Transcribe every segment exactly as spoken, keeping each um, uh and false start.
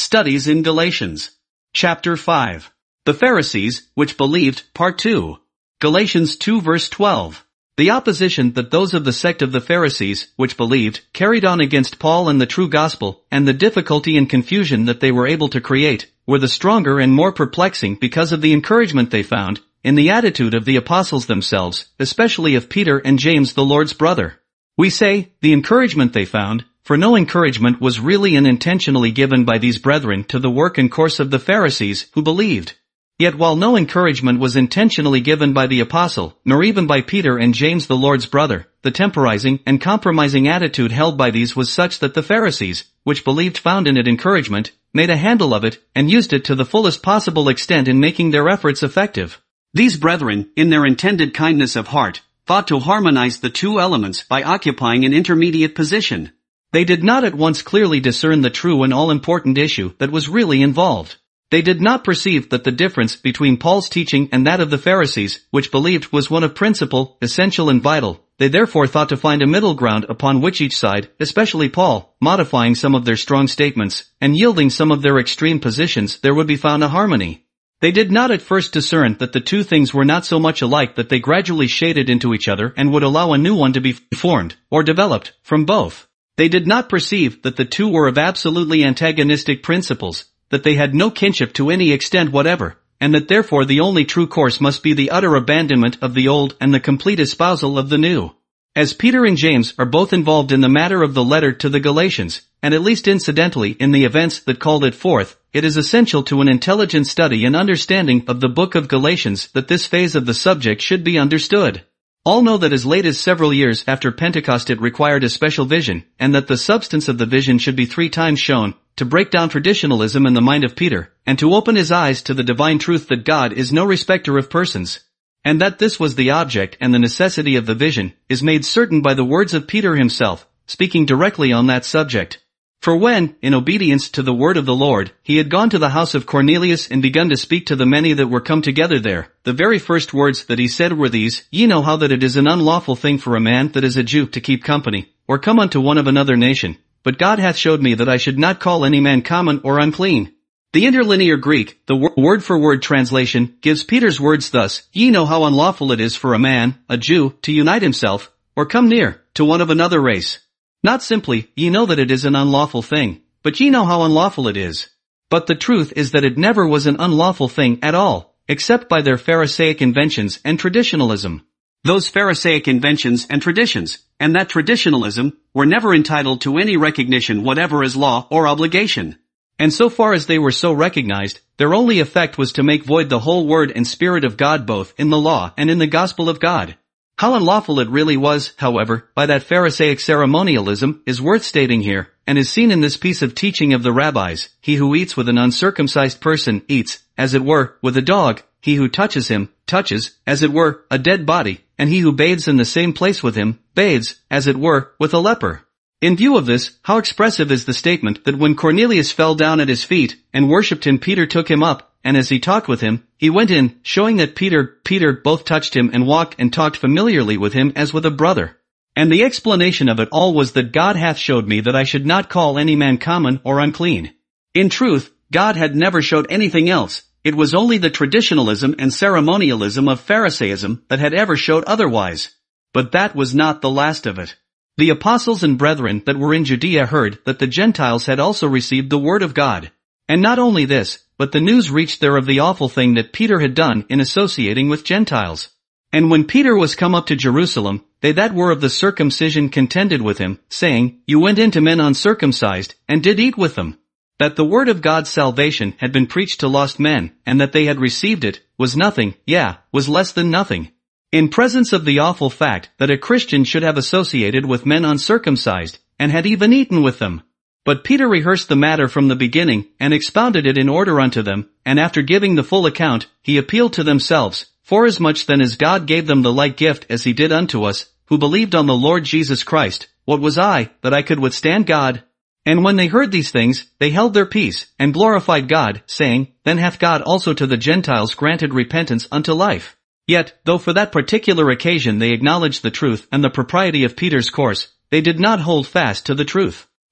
Studies in Galatians. Chapter five. The Pharisees, which believed, Part two. Galatians two verse twelve. The opposition that those of the sect of the Pharisees, which believed, carried on against Paul and the true gospel, and the difficulty and confusion that they were able to create, were the stronger and more perplexing because of the encouragement they found in the attitude of the apostles themselves, especially of Peter and James the Lord's brother. We say, the encouragement they found, for no encouragement was really and intentionally given by these brethren to the work and course of the Pharisees who believed. Yet while no encouragement was intentionally given by the apostle, nor even by Peter and James the Lord's brother, the temporizing and compromising attitude held by these was such that the Pharisees, which believed found in it encouragement, made a handle of it, and used it to the fullest possible extent in making their efforts effective. These brethren, in their intended kindness of heart, thought to harmonize the two elements by occupying an intermediate position. They did not at once clearly discern the true and all-important issue that was really involved. They did not perceive that the difference between Paul's teaching and that of the Pharisees, which believed, was one of principle, essential and vital. They therefore thought to find a middle ground upon which each side, especially Paul, modifying some of their strong statements, and yielding some of their extreme positions, there would be found a harmony. They did not at first discern that the two things were not so much alike that they gradually shaded into each other and would allow a new one to be formed, or developed, from both. They did not perceive that the two were of absolutely antagonistic principles, that they had no kinship to any extent whatever, and that therefore the only true course must be the utter abandonment of the old and the complete espousal of the new. As Peter and James are both involved in the matter of the letter to the Galatians, and at least incidentally in the events that called it forth, it is essential to an intelligent study and understanding of the book of Galatians that this phase of the subject should be understood. All know that as late as several years after Pentecost it required a special vision, and that the substance of the vision should be three times shown, to break down traditionalism in the mind of Peter, and to open his eyes to the divine truth that God is no respecter of persons. And that this was the object and the necessity of the vision, is made certain by the words of Peter himself, speaking directly on that subject. For when, in obedience to the word of the Lord, he had gone to the house of Cornelius and begun to speak to the many that were come together there, the very first words that he said were these, Ye know how that it is an unlawful thing for a man that is a Jew to keep company, or come unto one of another nation, but God hath showed me that I should not call any man common or unclean. The interlinear Greek, the word-for-word translation, gives Peter's words thus, Ye know how unlawful it is for a man, a Jew, to unite himself, or come near, to one of another race. Not simply, ye know that it is an unlawful thing, but ye know how unlawful it is. But the truth is that it never was an unlawful thing at all, except by their Pharisaic inventions and traditionalism. Those Pharisaic inventions and traditions, and that traditionalism, were never entitled to any recognition whatever as law or obligation. And so far as they were so recognized, their only effect was to make void the whole word and spirit of God both in the law and in the gospel of God. How unlawful it really was, however, by that Pharisaic ceremonialism, is worth stating here, and is seen in this piece of teaching of the rabbis. He who eats with an uncircumcised person eats, as it were, with a dog. He who touches him, touches, as it were, a dead body, and he who bathes in the same place with him, bathes, as it were, with a leper. In view of this, how expressive is the statement that when Cornelius fell down at his feet, and worshipped him, Peter took him up, and as he talked with him, he went in, showing that Peter, Peter both touched him and walked and talked familiarly with him as with a brother. And the explanation of it all was that God hath showed me that I should not call any man common or unclean. In truth, God had never showed anything else. It was only the traditionalism and ceremonialism of Pharisaism that had ever showed otherwise. But that was not the last of it. The apostles and brethren that were in Judea heard that the Gentiles had also received the word of God. And not only this, but the news reached there of the awful thing that Peter had done in associating with Gentiles. And when Peter was come up to Jerusalem, they that were of the circumcision contended with him, saying, You went in to men uncircumcised, and did eat with them. That the word of God's salvation had been preached to lost men, and that they had received it, was nothing, yeah, was less than nothing. In presence of the awful fact that a Christian should have associated with men uncircumcised, and had even eaten with them. But Peter rehearsed the matter from the beginning, and expounded it in order unto them, and after giving the full account, he appealed to themselves, forasmuch then as God gave them the like gift as he did unto us, who believed on the Lord Jesus Christ. What was I, that I could withstand God? And when they heard these things, they held their peace, and glorified God, saying, Then hath God also to the Gentiles granted repentance unto life. Yet, though for that particular occasion they acknowledged the truth and the propriety of Peter's course, they did not hold fast to the truth.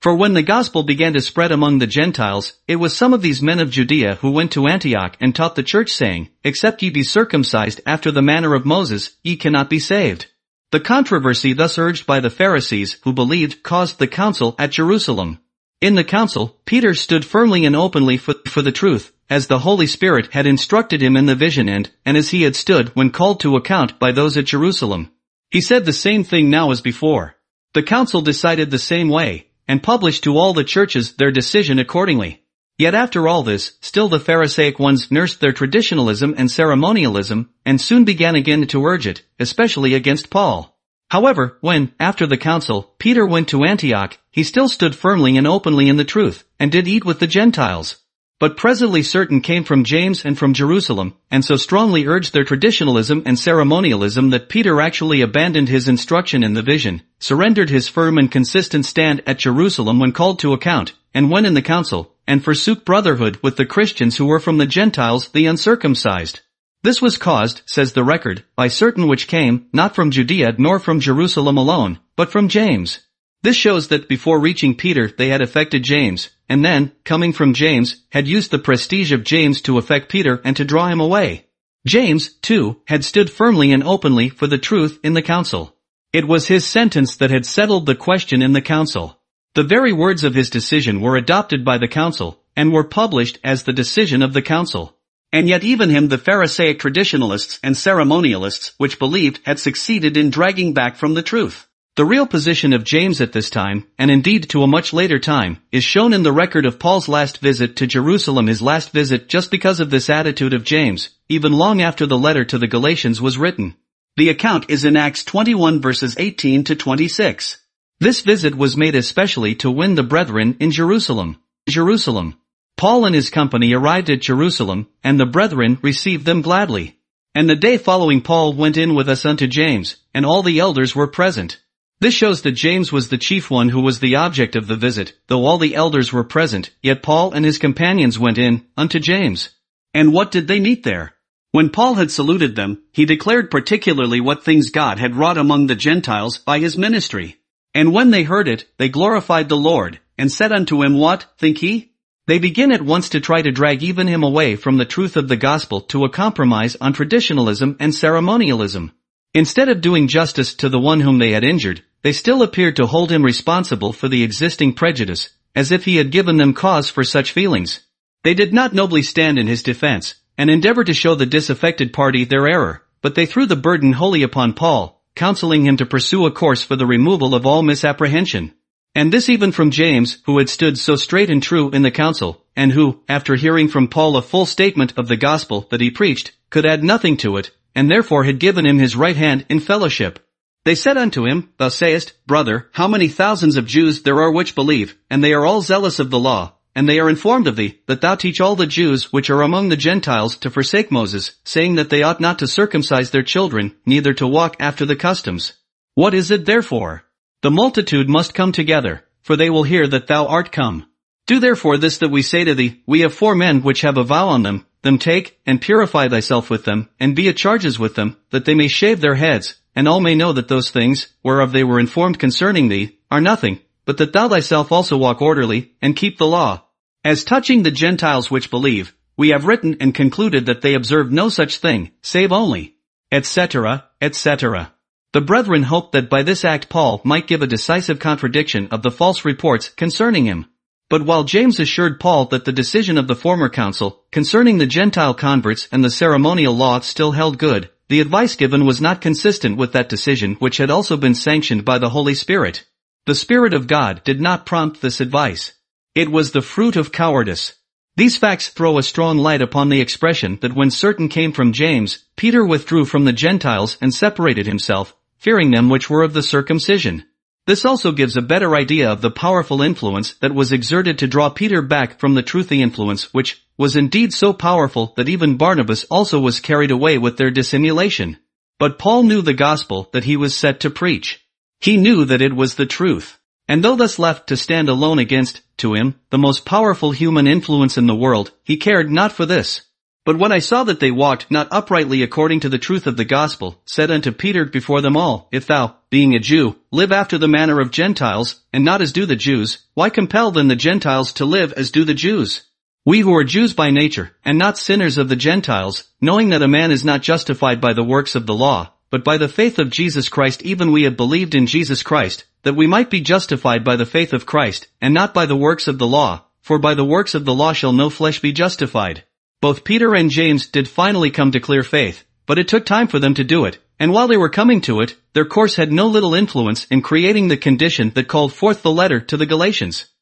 For when the gospel began to spread among the Gentiles, it was some of these men of Judea who went to Antioch and taught the church, saying, Except ye be circumcised after the manner of Moses, ye cannot be saved. The controversy thus urged by the Pharisees who believed caused the council at Jerusalem. In the council, Peter stood firmly and openly for, for the truth, as the Holy Spirit had instructed him in the vision and, and as he had stood when called to account by those at Jerusalem. He said the same thing now as before. The council decided the same way, and published to all the churches their decision accordingly. Yet after all this, still the Pharisaic ones nursed their traditionalism and ceremonialism, and soon began again to urge it, especially against Paul. However, when, after the council, Peter went to Antioch, he still stood firmly and openly in the truth, and did eat with the Gentiles. But presently certain came from James and from Jerusalem, and so strongly urged their traditionalism and ceremonialism that Peter actually abandoned his instruction in the vision, surrendered his firm and consistent stand at Jerusalem when called to account, and went in the council, and forsook brotherhood with the Christians who were from the Gentiles, the uncircumcised. This was caused, says the record, by certain which came, not from Judea nor from Jerusalem alone, but from James. This shows that before reaching Peter they had affected James, and then, coming from James, had used the prestige of James to affect Peter and to draw him away. James, too, had stood firmly and openly for the truth in the council. It was his sentence that had settled the question in the council. The very words of his decision were adopted by the council, and were published as the decision of the council. And yet even him the Pharisaic traditionalists and ceremonialists which believed had succeeded in dragging back from the truth. The real position of James at this time, and indeed to a much later time, is shown in the record of Paul's last visit to Jerusalem, his last visit just because of this attitude of James, even long after the letter to the Galatians was written. The account is in Acts twenty-one verses eighteen to twenty-six. This visit was made especially to win the brethren in Jerusalem. Jerusalem. Paul and his company arrived at Jerusalem, and the brethren received them gladly. And the day following Paul went in with us unto James, and all the elders were present. This shows that James was the chief one who was the object of the visit, though all the elders were present, yet Paul and his companions went in, unto James. And what did they meet there? When Paul had saluted them, he declared particularly what things God had wrought among the Gentiles by his ministry. And when they heard it, they glorified the Lord, and said unto him, What, think ye? They begin at once to try to drag even him away from the truth of the gospel to a compromise on traditionalism and ceremonialism. Instead of doing justice to the one whom they had injured, they still appeared to hold him responsible for the existing prejudice, as if he had given them cause for such feelings. They did not nobly stand in his defense, and endeavor to show the disaffected party their error, but they threw the burden wholly upon Paul, counseling him to pursue a course for the removal of all misapprehension. And this even from James, who had stood so straight and true in the council, and who, after hearing from Paul a full statement of the gospel that he preached, could add nothing to it, and therefore had given him his right hand in fellowship. They said unto him, Thou sayest, Brother, how many thousands of Jews there are which believe, and they are all zealous of the law, and they are informed of thee, that thou teach all the Jews which are among the Gentiles to forsake Moses, saying that they ought not to circumcise their children, neither to walk after the customs. What is it therefore? The multitude must come together, for they will hear that thou art come. Do therefore this that we say to thee, We have four men which have a vow on them, them take, and purify thyself with them, and be at charges with them, that they may shave their heads, and all may know that those things, whereof they were informed concerning thee, are nothing, but that thou thyself also walk orderly, and keep the law. As touching the Gentiles which believe, we have written and concluded that they observe no such thing, save only, et cetera, et cetera. The brethren hoped that by this act Paul might give a decisive contradiction of the false reports concerning him. But while James assured Paul that the decision of the former council, concerning the Gentile converts and the ceremonial law still held good, the advice given was not consistent with that decision which had also been sanctioned by the Holy Spirit. The Spirit of God did not prompt this advice. It was the fruit of cowardice. These facts throw a strong light upon the expression that when certain came from James, Peter withdrew from the Gentiles and separated himself, fearing them which were of the circumcision. This also gives a better idea of the powerful influence that was exerted to draw Peter back from the truthy influence which was indeed so powerful that even Barnabas also was carried away with their dissimulation. But Paul knew the gospel that he was set to preach. He knew that it was the truth. And though thus left to stand alone against, to him, the most powerful human influence in the world, he cared not for this. But when I saw that they walked not uprightly according to the truth of the gospel, said unto Peter before them all, If thou, being a Jew, live after the manner of Gentiles, and not as do the Jews, why compel then the Gentiles to live as do the Jews? We who are Jews by nature, and not sinners of the Gentiles, knowing that a man is not justified by the works of the law, but by the faith of Jesus Christ, even we have believed in Jesus Christ, that we might be justified by the faith of Christ, and not by the works of the law, for by the works of the law shall no flesh be justified. Both Peter and James did finally come to clear faith, but it took time for them to do it, and while they were coming to it, their course had no little influence in creating the condition that called forth the letter to the Galatians.